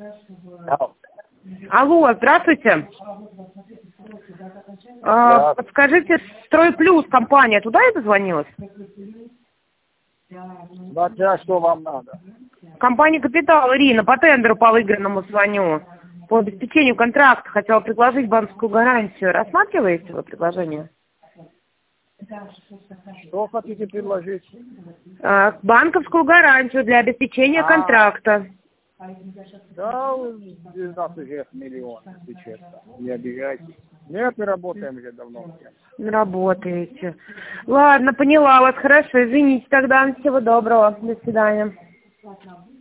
Алло, здравствуйте. Подскажите, Стройплюс компания, туда я дозвонилась? Смотря что вам надо. Компания «Капитал», Ирина, по тендеру по выигранному звоню. По обеспечению контракта хотела предложить банковскую гарантию. Рассматриваете вы предложение? Что хотите предложить? Банковскую гарантию для обеспечения контракта. Да, 12 миллионов, если честно. Не обижайтесь. Нет, мы работаем уже давно. Работаете. Ладно, поняла вас. Хорошо, извините тогда. Всего доброго. До свидания.